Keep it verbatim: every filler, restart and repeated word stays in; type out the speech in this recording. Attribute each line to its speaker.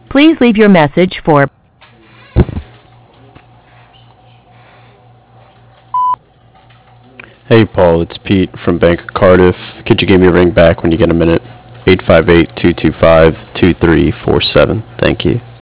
Speaker 1: Please leave your message for
Speaker 2: Hey Paul, it's Pete from Bank of Cardiff. Could you give me a ring back when you get a minute? eight five eight, two two five, two three four seven. Thank you.